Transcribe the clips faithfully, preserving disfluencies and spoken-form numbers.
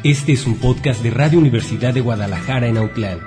Este es un podcast de Radio Universidad de Guadalajara en Autlán.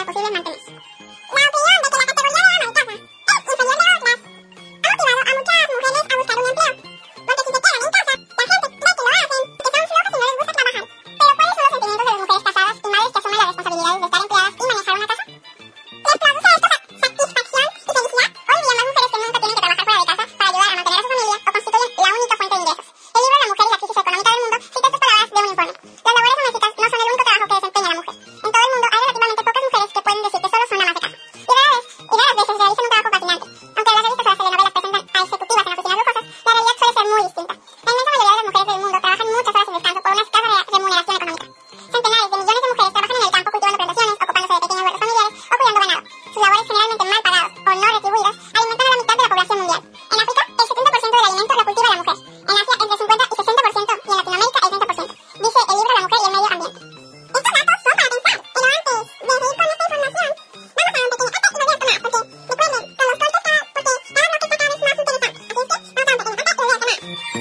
sea posible mantenerse. La opinión de que la categoría de ama de casa es inferior de otras ha motivado a muchas mujeres a buscar un empleo. Porque si se quedan en casa, la gente cree que lo hacen y que son flojos y no les gusta trabajar. Pero ¿cuáles son los sentimientos de las mujeres casadas y madres que asumen las responsabilidades de estar empleadas y manejar una casa? ¿Les produce esto satisfacción y felicidad? Hoy día más mujeres que nunca tienen que trabajar fuera de casa para ayudar a mantener a sus familias o constituyen la única fuente de ingresos. El libro La mujer y la crisis económica del mundo cita estas palabras de un informe. Las labores domésticas no son el único trabajo que desempeña la mujer. En todo el mundo hay relativamente pocas mujeres que pueden decir que solo son amas de casa. Y raras vez, y raras veces realizan un trabajo fascinante. Aunque las revistas o las telenovelas presentan a ejecutivas en oficinas lujosas, la realidad suele ser muy distinta. La inmensa mayoría de las mujeres del mundo trabajan muchas horas sin descanso por una escasa remuneración económica. Centenares de millones de mujeres trabajan en el campo cultivando plantaciones, ocupándose de pequeños huertos familiares o cuidando ganado. Sus labores, generalmente mal pagados o no retribuidas, alimentan a la mitad de la población mundial. En África, el setenta por ciento del alimento lo cultiva la mujer. En Asia, entre cincuenta y sesenta por ciento, y en Latinoamérica, el treinta por ciento. Dice el libro La mujer y el medio ambiente. Estos datos son para pensar, pero antes de seguir con esta información, vamos a un pequeño... Este lo voy a tomar, porque recuerden, con los cortes cada... porque cada bloque está cada vez más interesante. Así es que, vamos a un pequeño corte y lo voy a tomar.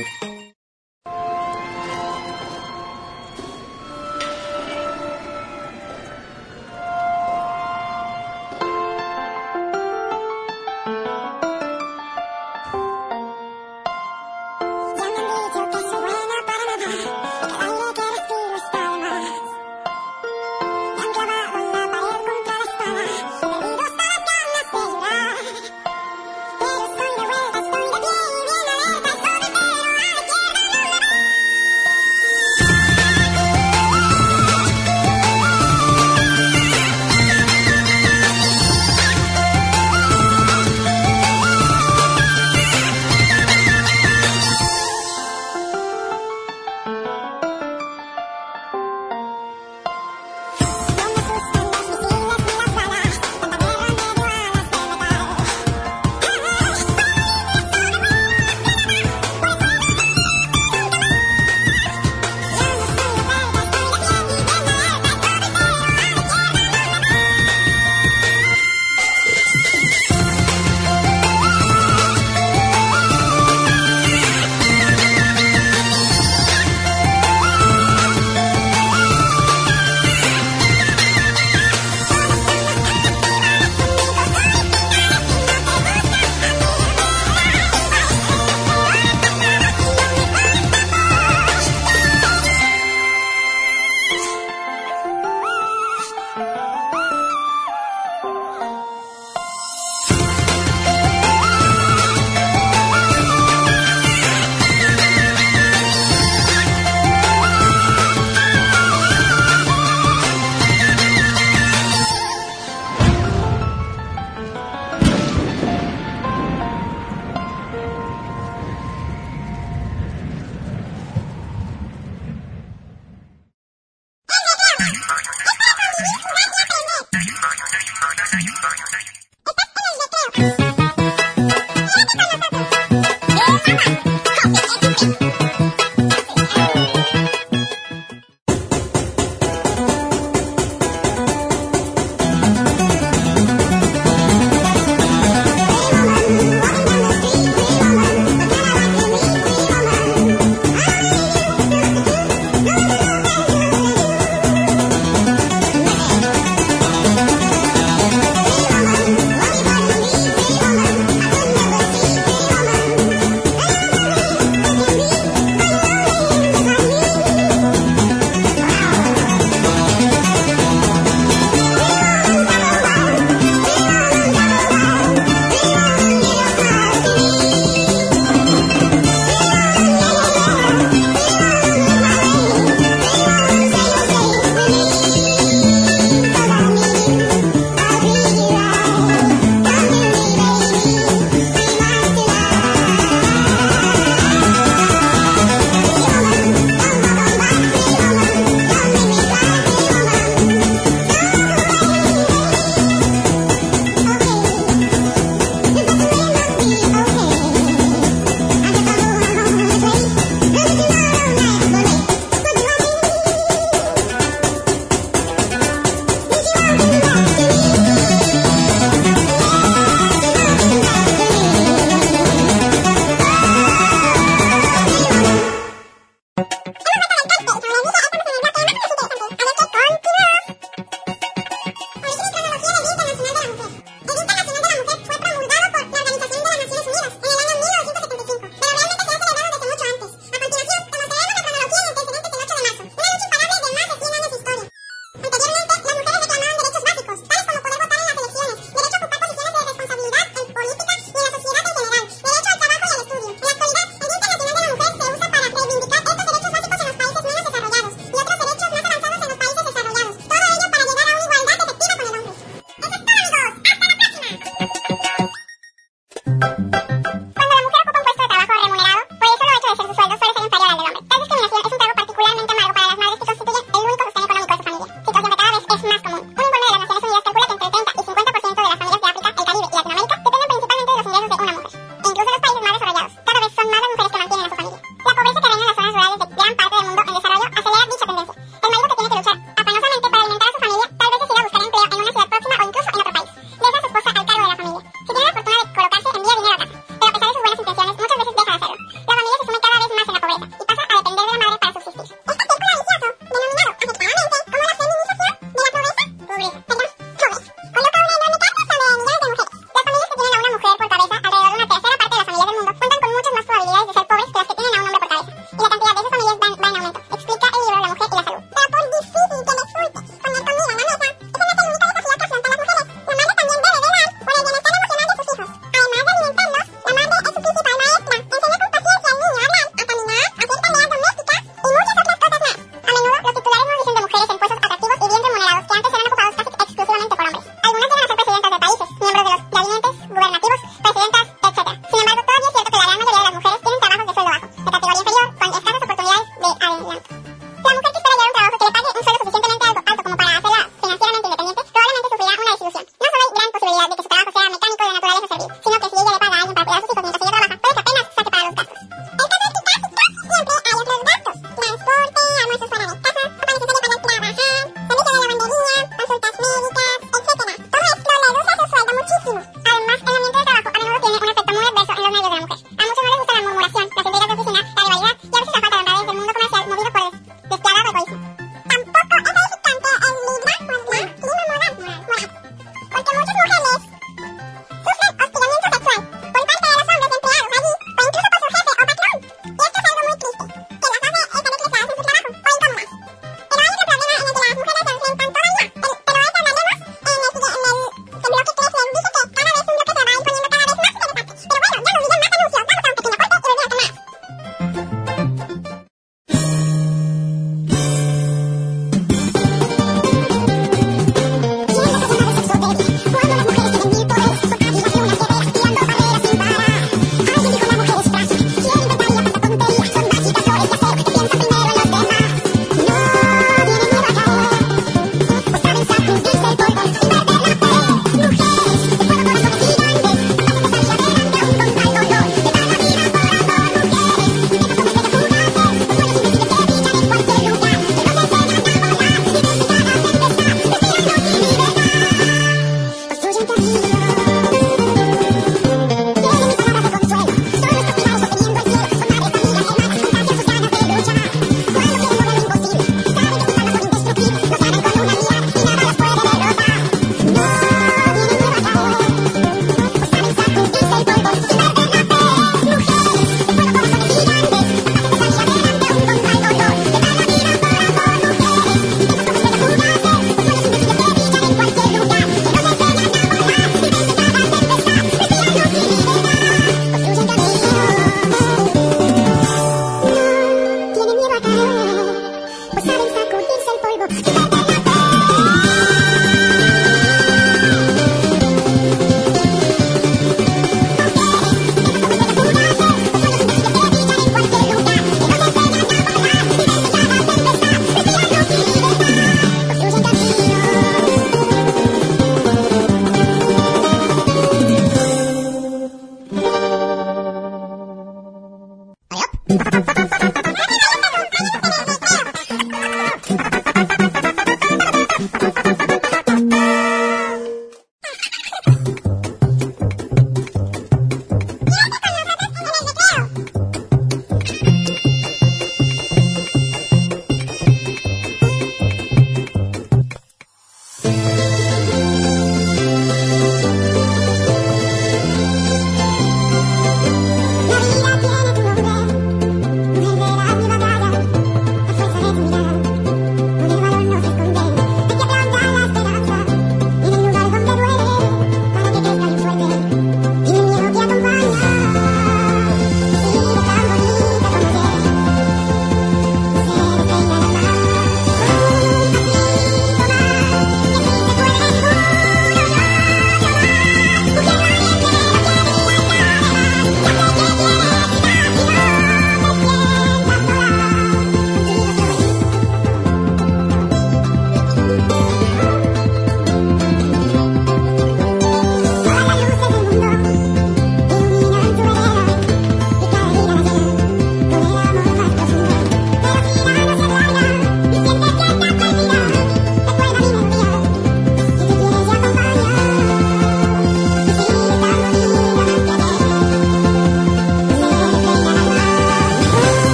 Ya me han dicho que soy buena para nada, y que el aire que respiro está de más. Me han clavado en la pared contra la espada, he perdido hasta las ganas de llorar. Pero estoy de vuelta, estoy de pie y bien alerta, y sobre todo a la izquierda no me va. No me asustan los misiles ni las balas, tanta guerra me dio alas de metal. Ya no estoy de vuelta, estoy de pie y bien alerta, y sobre todo a la izquierda no me va.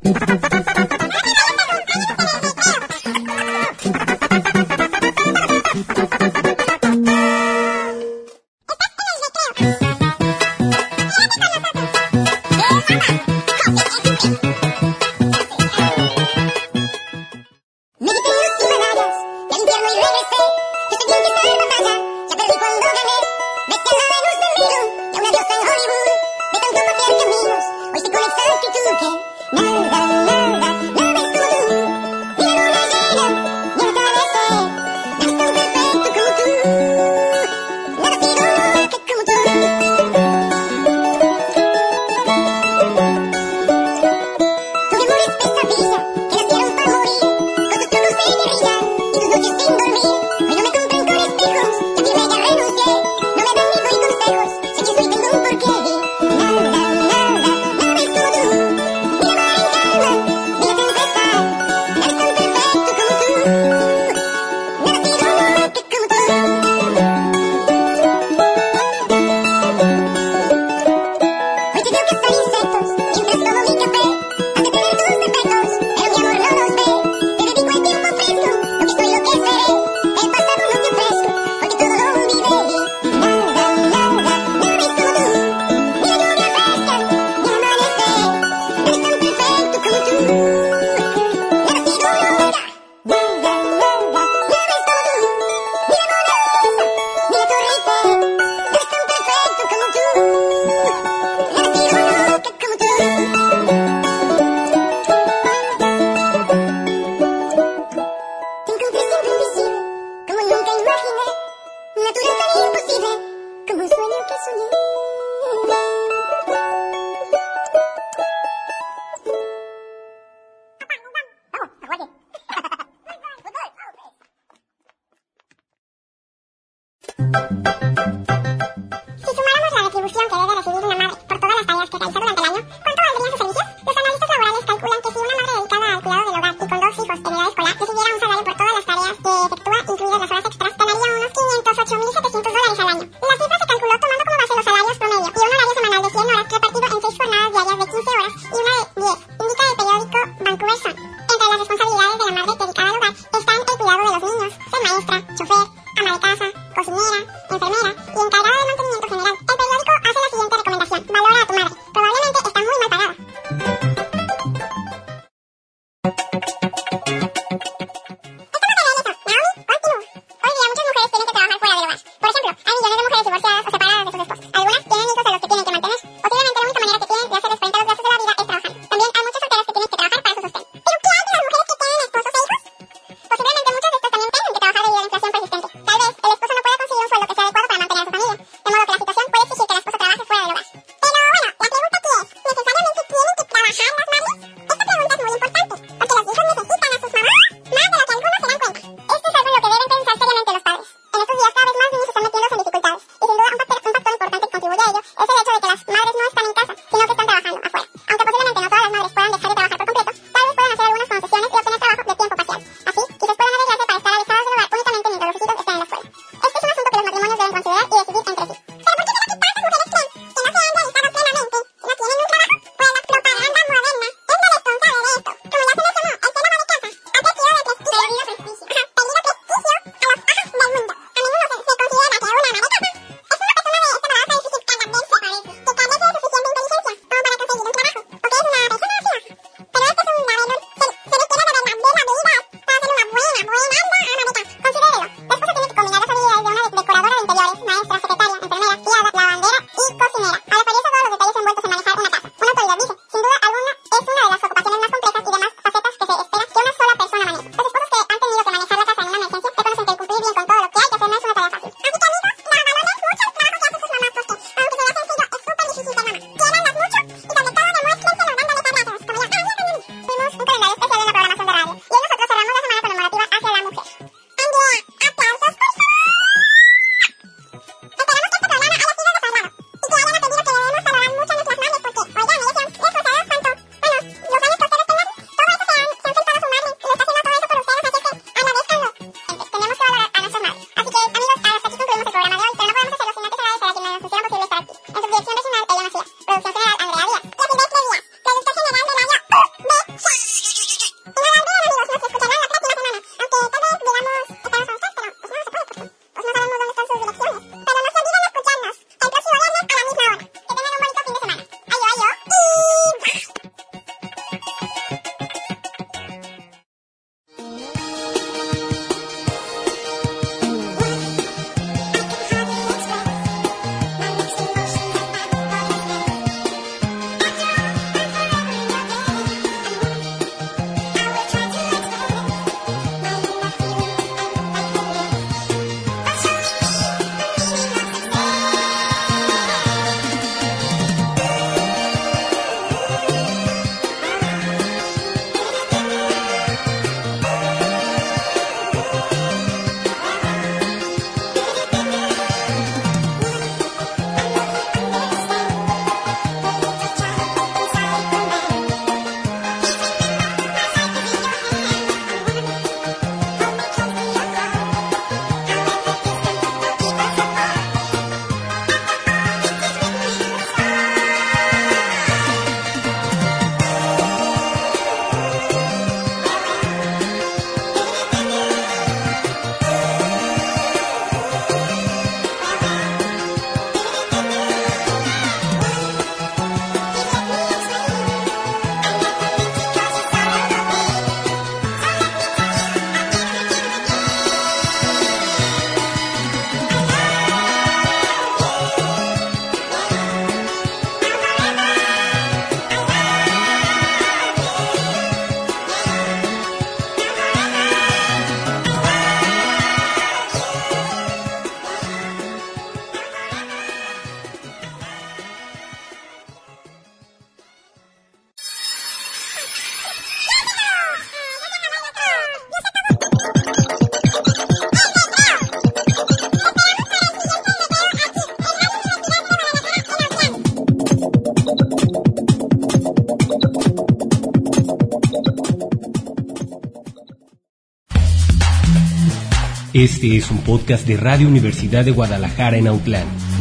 Nada ha sido nunca como tú. Este es un podcast de Radio Universidad de Guadalajara en Autlán.